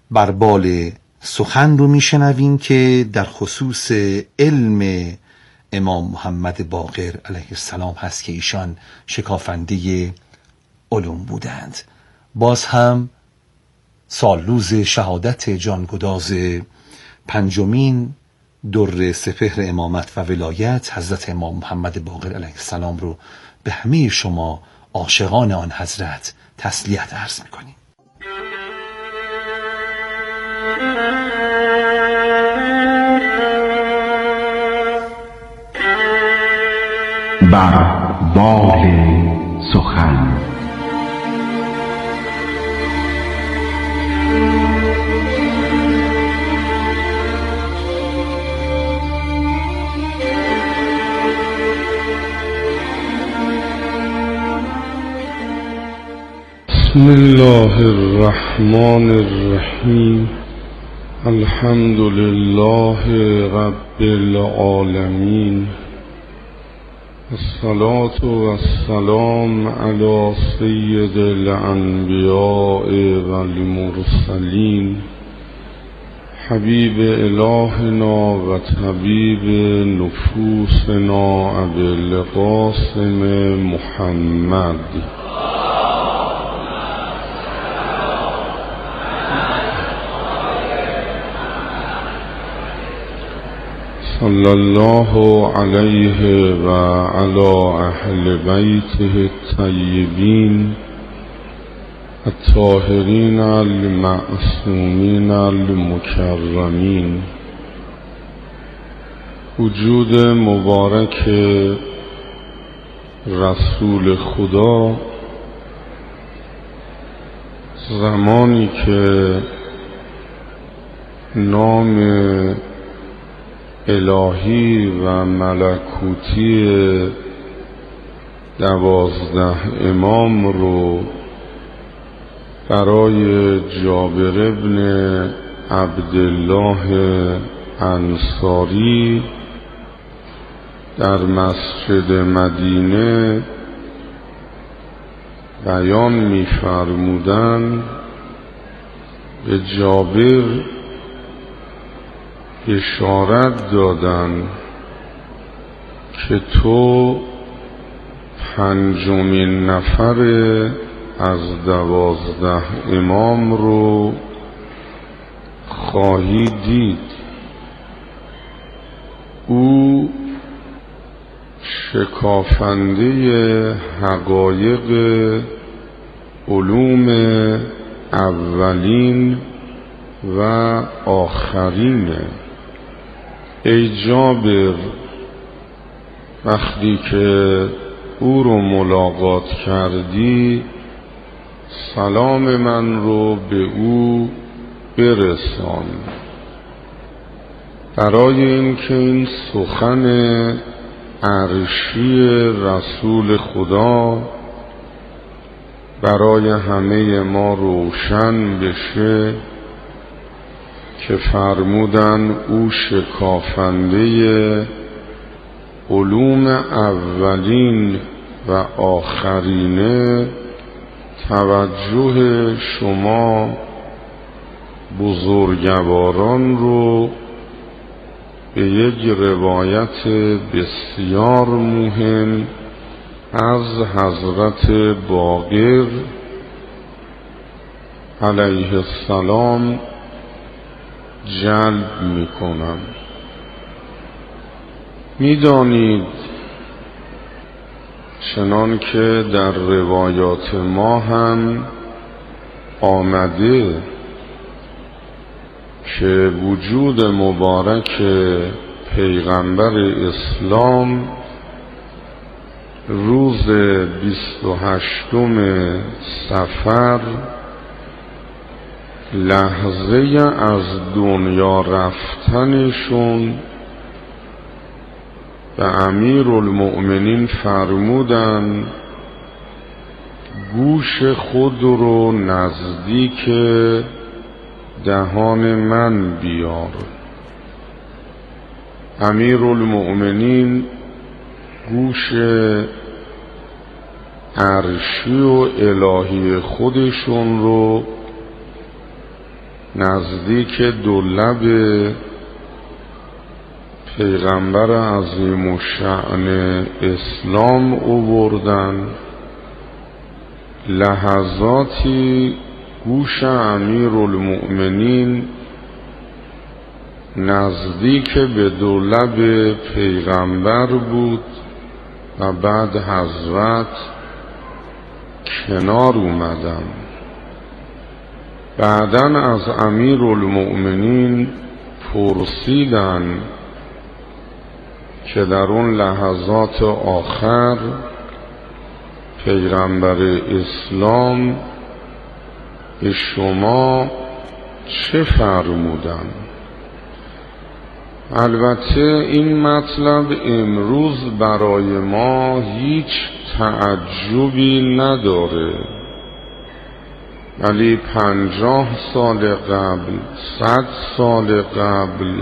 بر بال سخن رو میشنویم که در خصوص علم امام محمد باقر علیه السلام هست که ایشان شکافنده علوم بودند. باز هم سالروز شهادت جانگداز پنجمین در سپهر امامت و ولایت حضرت امام محمد باقر علیه السلام رو به همه شما عاشقان آن حضرت تسلیت عرض میکنیم. بر بال سخن بسم الله الرحمن الرحیم. الحمد لله رب العالمین. الصلاة والسلام على سید الانبیاء والمرسلین حبیب الهنا و طبیب نفوسنا ابی القاسم محمد صلی الله علیه و علی اهل بیته الطیبین الطاهرین المعصومین المکرمین. وجود مبارک رسول خدا زمانی که نام الهی و ملکوتی 12 امام رو برای جابر ابن عبدالله انصاری در مسجد مدینه بیان می‌فرمودند، به جابر اشارت دادن که تو 5مین نفر از 12 امام رو خواهی دید. او شکافنده حقایق علوم اولین و آخرینه. ای جابر، وقتی که او رو ملاقات کردی سلام من رو به او برسان، برای اینکه این سخن عرشی رسول خدا برای همه ما روشن بشه که فرمودن او شکافنده علوم اولین و آخرینه. توجه شما بزرگواران رو به یک روایت بسیار مهم از حضرت باقر علیه السلام جلب میکنم. میدانید چنان که در روایات ما هم آمده که وجود مبارک پیغمبر اسلام روز 28 صفر لحظه از دنیا رفتنشون به امیرالمؤمنین فرمودن گوش خود رو نزدیک دهان من بیار. امیرالمؤمنین گوش عرشی و الهی خودشون رو نزدیک دو لب پیغمبر عظیم الشأن اسلام آوردن. لحظاتی گوش امیرالمؤمنین نزدیک به دو لب پیغمبر بود و بعد حضرت کنار اومدن. بعدن از امیرالمؤمنین پرسیدن که در اون لحظات آخر پیغمبر اسلام به شما چه فرمودن؟ البته این مطلب امروز برای ما هیچ تعجبی نداره، ولی 50 سال قبل، 100 سال قبل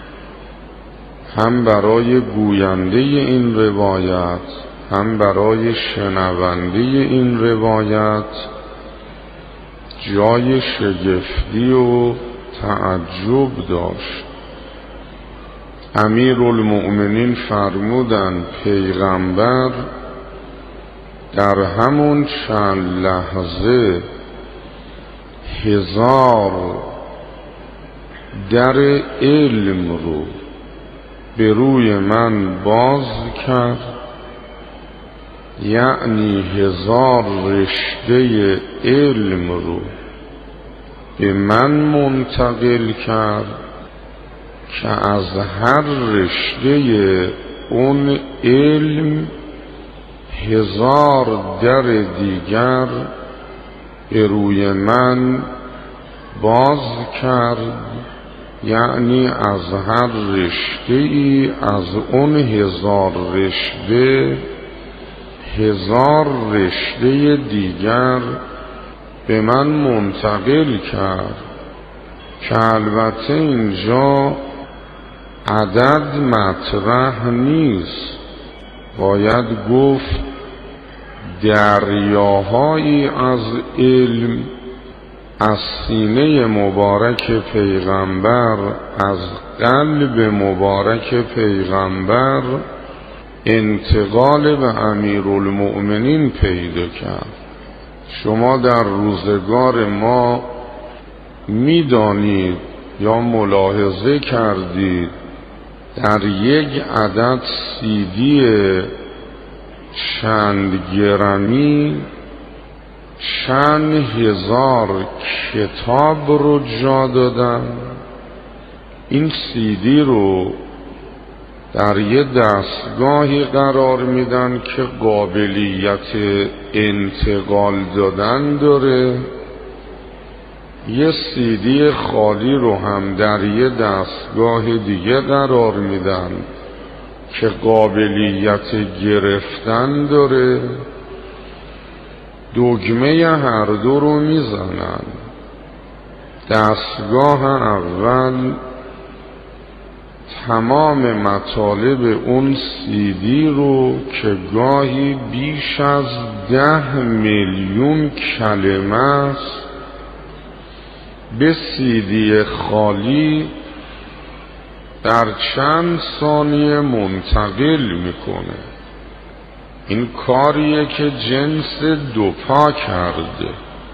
هم برای گوینده این روایت هم برای شنونده این روایت جای شگفتی و تعجب داشت. امیرالمؤمنین فرمودن پیغمبر در همون چند لحظه 1000 در علم رو به روی من باز کرد، یعنی 1000 رشته علم رو به من منتقل کرد که از هر رشته اون علم 1000 در دیگر به روی من باز کرد، یعنی از هر رشته ای از اون 1000 رشته 1000 رشته دیگر به من منتقل کرد که البته اینجا عدد مطرح نیست، باید گفت دریاهایی از علم از سینه مبارک پیغمبر، از قلب مبارک پیغمبر انتقال به امیرالمؤمنین پیدا کرد. شما در روزگار ما میدانید یا ملاحظه کردید در یک عدد CD چند گرمی چند هزار کتاب رو جا دادن. این CD رو در یه دستگاهی قرار میدن که قابلیت انتقال دادن داره، یه CD خالی رو هم در یه دستگاه دیگه قرار میدن که قابلیت گرفتن داره. دگمه هر دو رو میزنن. دستگاه اول تمام مطالب اون CD رو که گاهی بیش از 10 میلیون کلمه است به CD خالی در چند ثانیه منتقل میکنه. این کاریه که جنس دوپا کرده،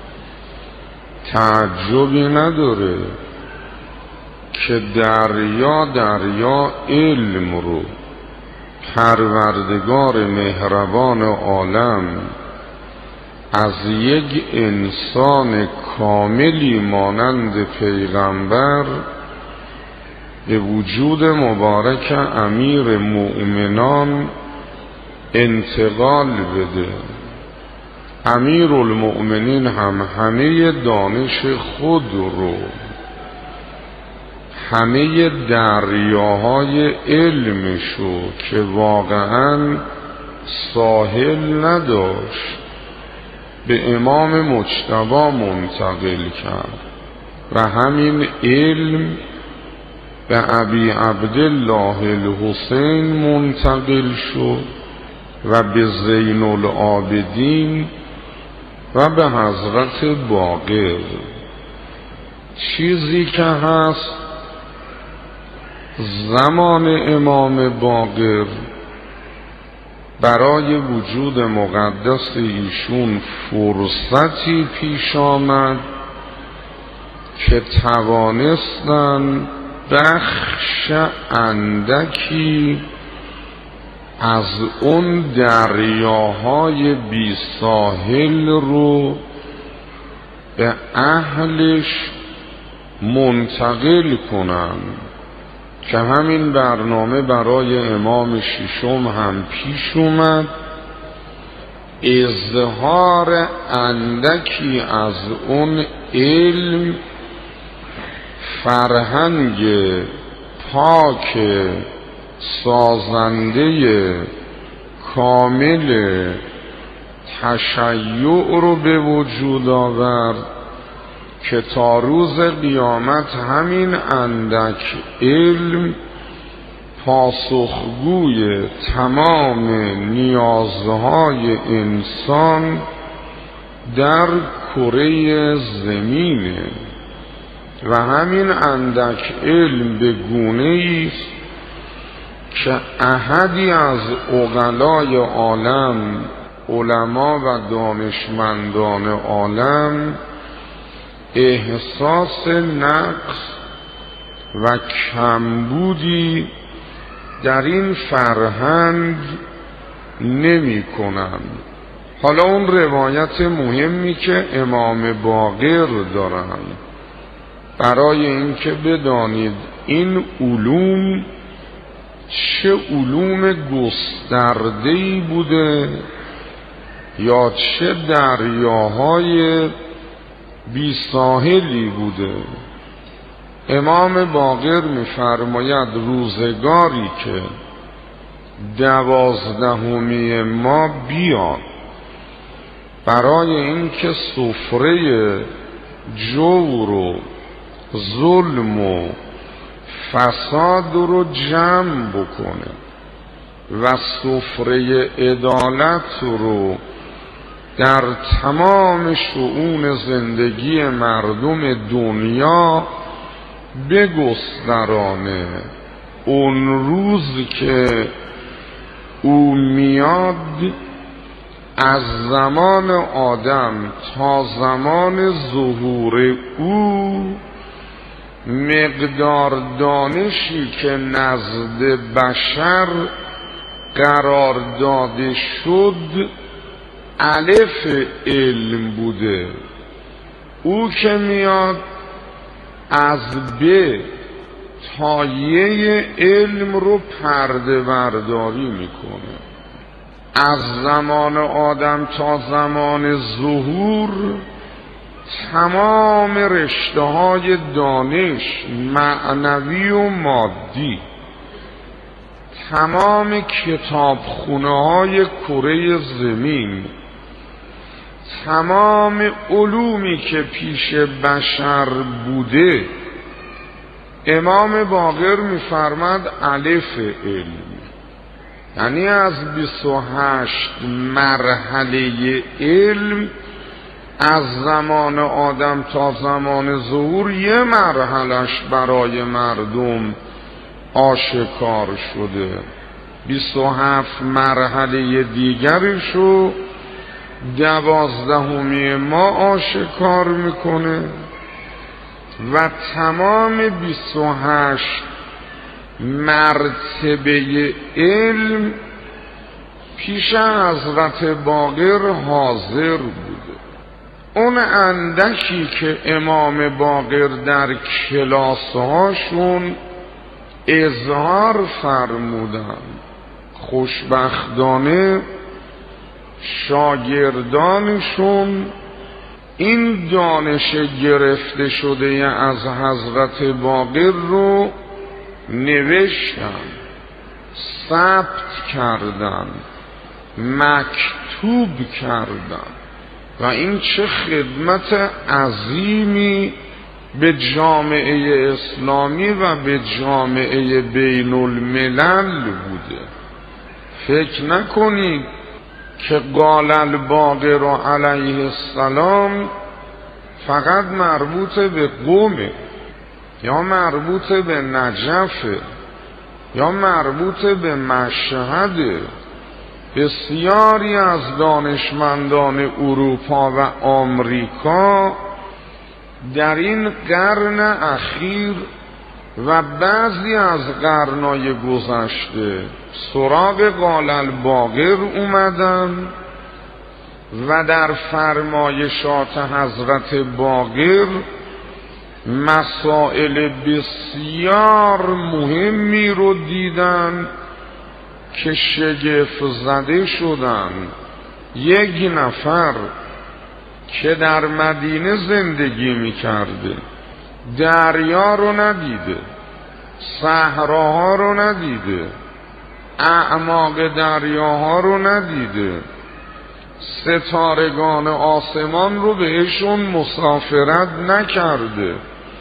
تعجبی نداره که دریا علم رو پروردگار مهربان عالم از یک انسان کاملی مانند پیغمبر به وجود مبارک امیر مؤمنان انتقال بده. امیرالمؤمنین هم همه دانش خود رو، همه دریاهای علمشو که واقعا ساحل نداشت به امام مجتبی منتقل کرد و همین علم به ابی عبدالله الحسین منتقل شد و به زین العابدین و به حضرت باقر. چیزی که هست زمان امام باقر برای وجود مقدس ایشون فرصتی پیش آمد که توانستن بخش اندکی از اون دریاهای بی ساحل رو به اهلش منتقل کنن که همین برنامه برای امام ششم هم پیش اومد. اظهار اندکی از اون علم، فرهنگ پاک سازنده کامل تشیع رو به وجود آورد که تا روز قیامت همین اندک علم پاسخگوی تمام نیازهای انسان در کره زمینه و همین اندک علم به گونه‌ای است که احدی از عقلای عالم، علما و دانشمندان عالم احساس نقص و کمبودی در این فرهنگ نمی کنند. حالا اون روایت مهمی که امام باقر دارند برای اینکه بدانید این علوم چه علوم گسترده‌ای بوده یا چه دریاهای بی ساحلی بوده. امام باقر می‌فرماید روزگاری که 12 ما بیاد برای اینکه سفره جور و ظلم و فساد رو جمع بکنه و سفره عدالت رو در تمام شؤون زندگی مردم دنیا بگسترانه، اون روز که او میاد از زمان آدم تا زمان ظهور او مقدار دانشی که نزد بشر قرار داده شد الف علم بوده. او که میاد از ب تا ی علم رو پرده برداری میکنه. از زمان آدم تا زمان ظهور تمام رشته های دانش معنوی و مادی، تمام کتابخونه های کره زمین، تمام علومی که پیش بشر بوده، امام باقر می‌فرماد الف علم، یعنی از 28 مرحله علم از زمان آدم تا زمان ظهور یه مرحلش برای مردم آشکار شده، 27 مرحله دیگرشو 12 ما آشکار میکنه و تمام 28 مرتبه علم پیش حضرت باقر حاضر بوده. اون اندکی که امام باقر در کلاسهاشون اظهار فرمودن، خوشبختانه شاگردانشون این دانش گرفته شده از حضرت باقر رو نوشتن، ثبت کردن، مکتوب کردن و این چه خدمت عظیمی به جامعه اسلامی و به جامعه بین الملل بوده. فکر نکنید که قال الباقر علیه السلام فقط مربوط به قومه، یا مربوط به نجفه، یا مربوط به مشهده. بسیاری از دانشمندان اروپا و آمریکا در این قرن اخیر و بعضی از قرنهای گذشته سراغ قال الباقر اومدن و در فرمایشات حضرت باقر مسائل بسیار مهمی رو دیدن که شگفت زده شدن. یک نفر که در مدینه زندگی میکرده دریا رو ندیده، صحراها رو ندیده، اعماق دریاها رو ندیده، ستارگان آسمان رو بهشون مسافرت نکرده،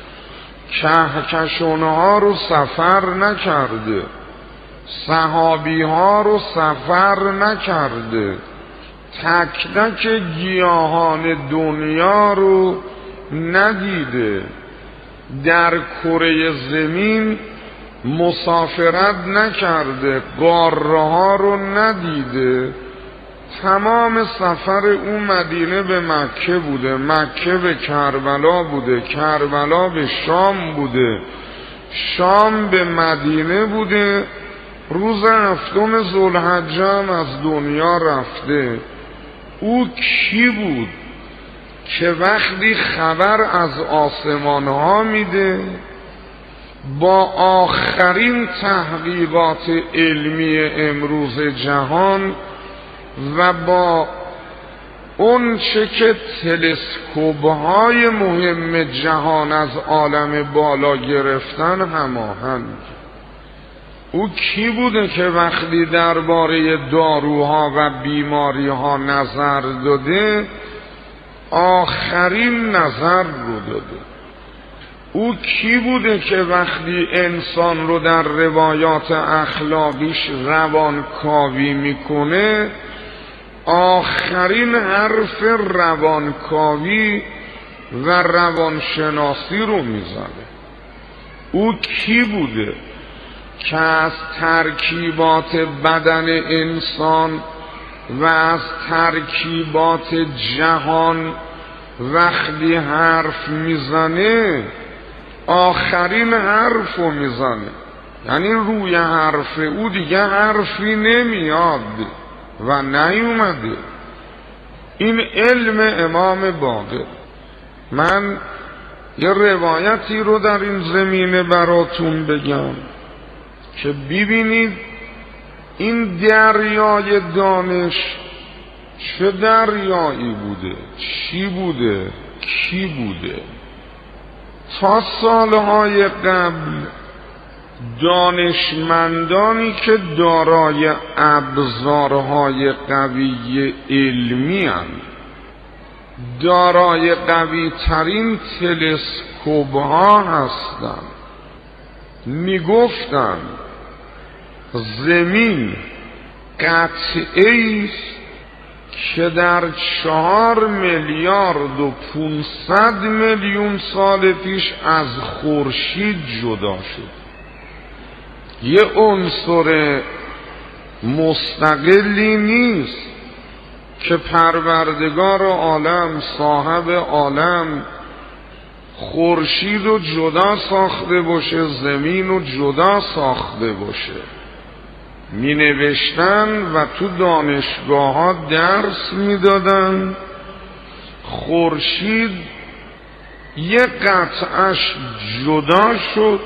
کهکشانها رو سفر نکرده، صحابی ها رو سفر نکرده، تک تک گیاهان دنیا رو ندیده، در کره زمین مسافرت نکرده، قاره ها رو ندیده. تمام سفر اون مدینه به مکه بوده، مکه به کربلا بوده، کربلا به شام بوده، شام به مدینه بوده. روز 7 ذوالحجه از دنیا رفته. او کی بود که وقتی خبر از آسمان ها میده با آخرین تحقیقات علمی امروز جهان و با اون چه که تلسکوپ های مهم جهان از عالم بالا گرفتن هماهنگ؟ او کی بوده که وقتی درباره داروها و بیماریها نظر داده آخرین نظر رو داده؟ او کی بوده که وقتی انسان رو در روایات اخلاقیش روانکاوی میکنه آخرین حرف روانکاوی و روانشناسی رو میزنه؟ او کی بوده که از ترکیبات بدن انسان و از ترکیبات جهان وقتی حرف میزنه آخرین حرف رو میزنه؟ یعنی روی حرف او دیگه حرفی نمیاد و نیومده. این علم امام باقر. من یه روایتی رو در این زمینه براتون بگم که ببینید این دریای دانش چه دریایی بوده، چی بوده، کی بوده. تا سالهای قبل دانشمندانی که دارای ابزارهای قوی علمی هستند، دارای قوی ترین تلسکوپ ها هستند، میگفتن زمین قطعی است که در 4 میلیارد و 500 میلیون سال پیش از خورشید جدا شد. یه عنصر مستقلی نیست که پروردگار عالم، صاحب عالم، خورشید رو جدا ساخته باشه، زمین رو جدا ساخته باشه. می نوشتن و تو دانشگاه ها درس می دادن خورشید یک قطعش جدا شد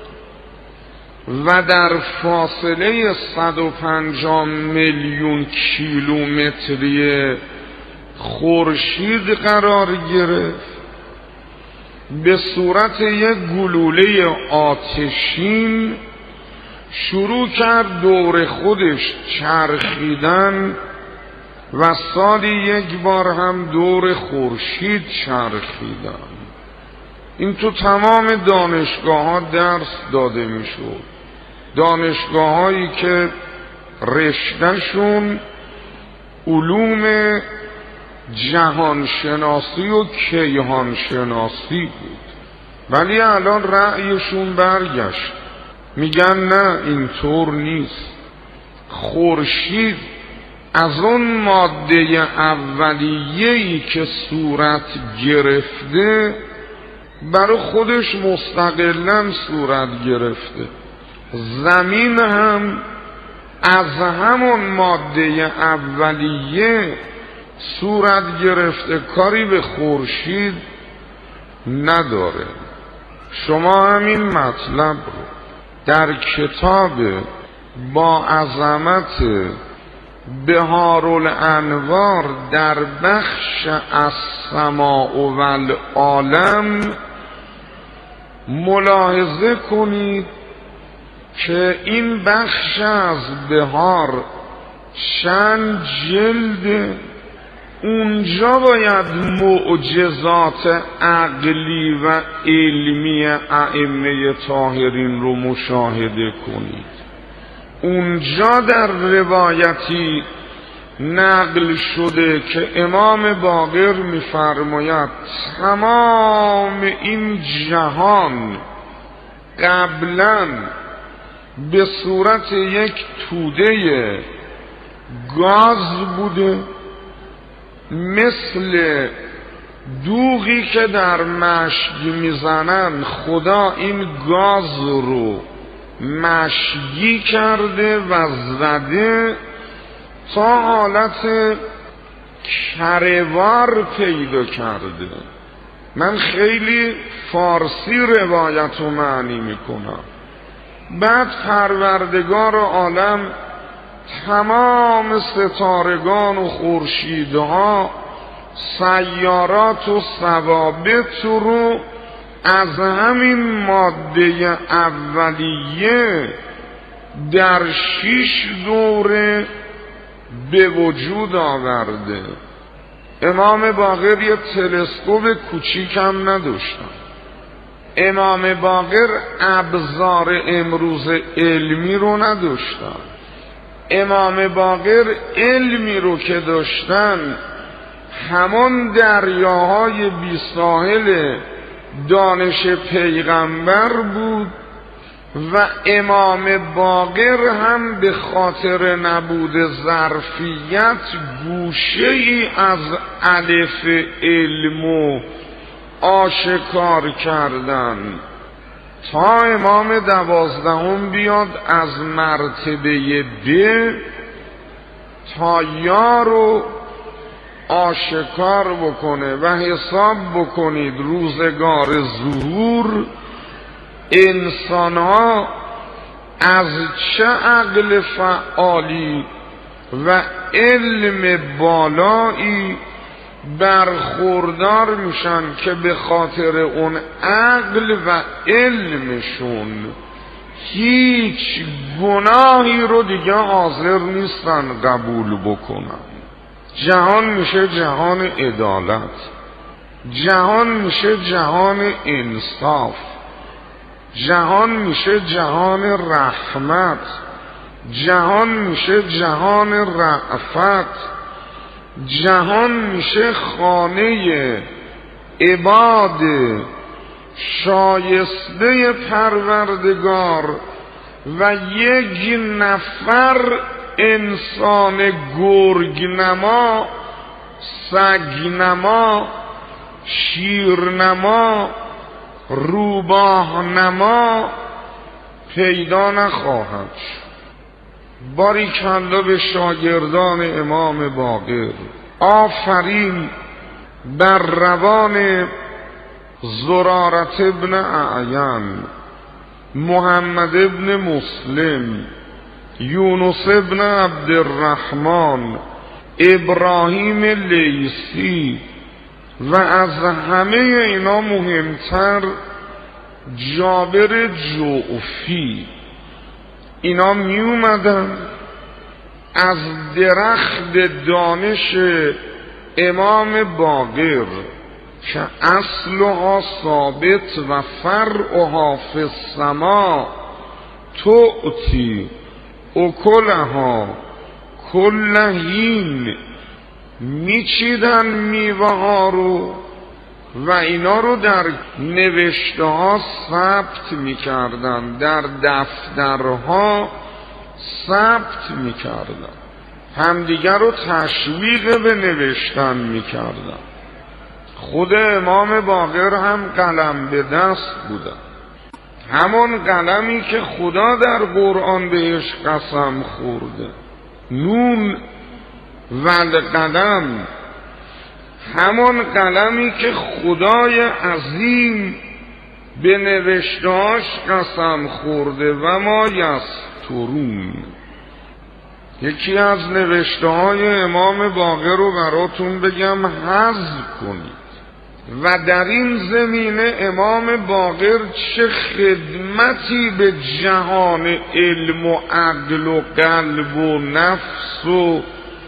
و در فاصله 150 میلیون کیلومتری خورشید قرار گرفت. به صورت یک گلوله آتشین شروع کرد دور خودش چرخیدن و سالی یک بار هم دور خورشید چرخیدن. این تو تمام دانشگاه ها درس داده می شد. دانشگاه هایی که رشتهشون علوم جهان شناسی و کیهان شناسی بود، ولی الان رأیشون برگشت، میگن نه اینطور نیست. خورشید از اون ماده اولیه‌ای که صورت گرفته برای خودش مستقلاً صورت گرفته. زمین هم از همون ماده اولیه صورت گرفته، کاری به خورشید نداره. شما همین مطلب رو در کتاب با عظمت بهارالانوار در بخش السماء و العالم ملاحظه کنید که این بخش از بهار چند جلد، اونجا باید معجزات عقلی و علمی ائمه طاهرین رو مشاهده کنید. اونجا در روایتی نقل شده که امام باقر می‌فرماید تمام این جهان قبلاً به صورت یک توده گاز بوده، مثل دوغی که در مشک میزنن خدا این گاز رو مشکی کرده و زده تا حالت کروار پیدا کرده. من خیلی فارسی روایت رو معنی میکنم. بعد پروردگار عالم تمام ستارگان و خورشیدها، سیارات و ثوابت رو از همین ماده اولیه در 6 دوره به وجود آورده. امام باقر یه تلسکوپ کوچیک هم نداشتن. امام باقر ابزار امروز علمی رو نداشتن. امام باقر علمی رو که داشتن همون دریاهای بی ساحل دانش پیغمبر بود و امام باقر هم به خاطر نبود ظرفیت گوشه ای از الف علم آشکار کردن تا امام 12 بیاد از مرتبه ب تا یا رو آشکار بکنه و حساب بکنید روزگار ظهور انسان‌ها از چه عقل فعالی و علم بالایی برخوردار میشن که به خاطر اون عقل و علمشون هیچ گناهی رو دیگه حاضر نیستن قبول بکنن. جهان میشه جهان عدالت، جهان میشه جهان انصاف، جهان میشه جهان رحمت، جهان میشه جهان رأفت، جهان میشه خانه عباد شایسته پروردگار و یک نفر انسان گرگنما، سگنما، شیرنما، روباهنما پیدا نخواهد شد. باریکلا به شاگردان امام باقر. آفرین بر روان زرارت ابن اعین، محمد ابن مسلم، یونس ابن عبدالرحمن، ابراهیم لیثی و از همه اینا مهمتر جابر جعفی. اینا می اومدن از درخت دانش امام باقر که اصلها ثابت و فرعها فی السما تؤتی اکلها کل حین میچیدن میوه ها رو و اینا رو در نوشته ها ثبت میکردن، در دفترها ثبت میکردن، همدیگر رو تشویق به نوشتن میکردن. خود امام باقر هم قلم به دست بودن، همون قلمی که خدا در قرآن بهش قسم خورده، نون والقلم، همون قلمی که خدای عظیم به نوشتهاش قسم خورده و ما یسطرون. یکی از نوشته های امام باقر رو براتون بگم حذف کنید. و در این زمینه امام باقر چه خدمتی به جهان علم و عقل و قلب و نفس و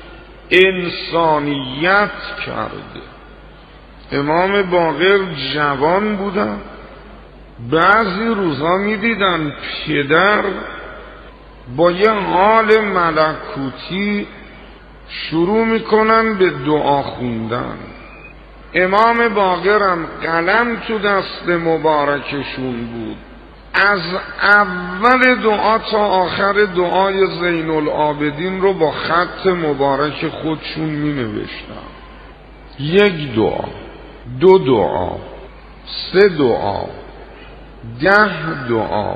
انسانیت کرده. امام باقر جوان بودن، بعضی روزا می دیدن پدر با یه حال ملکوتی شروع میکنن به دعا خوندن. امام باقرم قلم تو دست مبارکشون بود، از اول دعا تا آخر دعای زین العابدین رو با خط مبارک خودشون می نوشتن. 1 دعا، 2 دعا، 3 دعا، 10 دعا،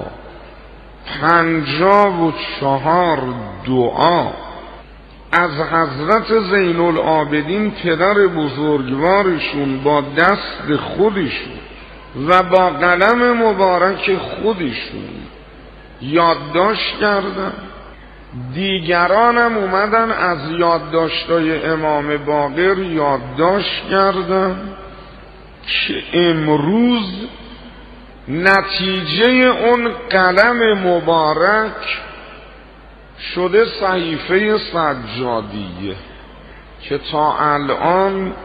54 دعا از حضرت زین العابدین پدر بزرگوارشون با دست خودشون و با قلم مبارک خودشون یادداشت کردن. دیگرانم اومدن از یادداشتای امام باقر یادداشت کردن که امروز نتیجه اون قلم مبارک شده صحیفه سجادیه که تا الان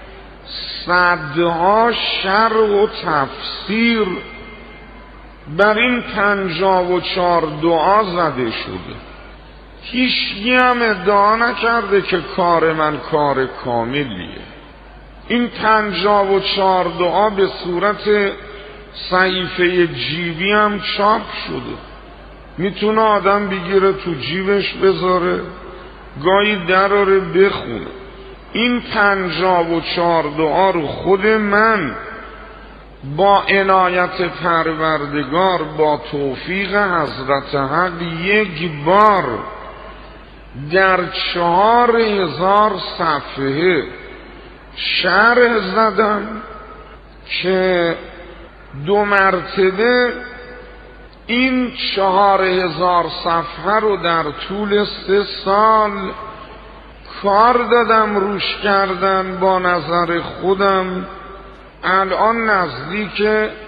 صدها شرح و تفسیر بر این 54 دعا زده شده. هیچکی هم ادعا نکرده که کار من کار کاملیه. این 54 دعا به صورت صحیفه جیبی هم چاپ شده، میتونه آدم بگیره تو جیبش بذاره، گاهی دراره بخونه. این 54 دعا رو خود من با عنایت پروردگار با توفیق حضرت حق 1 بار در 4000 صفحه شرح زدم که 2 مرتبه این 4000 صفحه رو در طول 3 سال کار دادم روش کردن با نظر خودم. الان نزدیک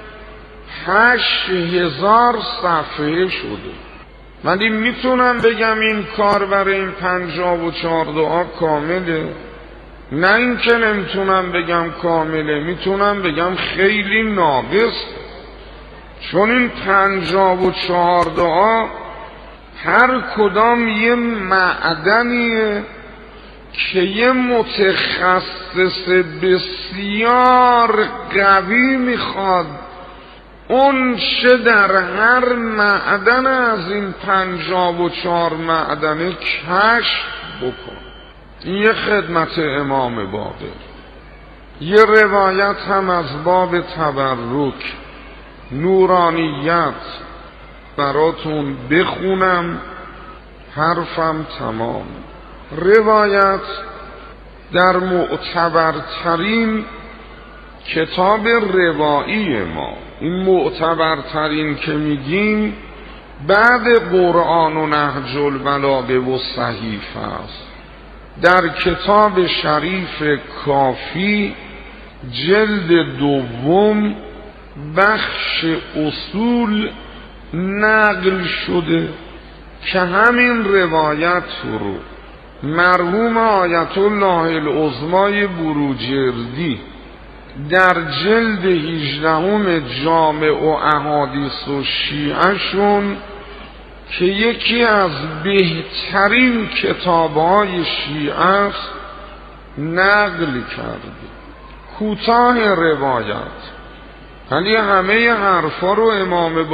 8000 صفحه شده. ولی میتونم بگم این کار برای این 54 دعا کامله؟ نه اینکه نمیتونم بگم کامله، میتونم بگم خیلی ناقص، چون این 54 دعا هر کدام یه معدنیه که یه متخصص بسیار قوی میخواد اون چه در هر معدن از این 54 معدنه کشف بکن. این یه خدمت امام باقر. یه روایت هم از باب تبرک نورانیت براتون بخونم، حرفم تمام. روایت در معتبرترین کتاب روایی ما، این معتبرترین که میگیم بعد قرآن و نهج البلاغه و صحیفه است، در کتاب شریف کافی جلد 2 بخش اصول نقل شده که همین روایت رو مرحوم آیت الله العظمای بروجردی در جلد 18 جامع و احادیث و شیعه شون که یکی از بهترین کتابهای شیعه است نقل کرده، کوتاه روایت، ولی همه حرفا رو امام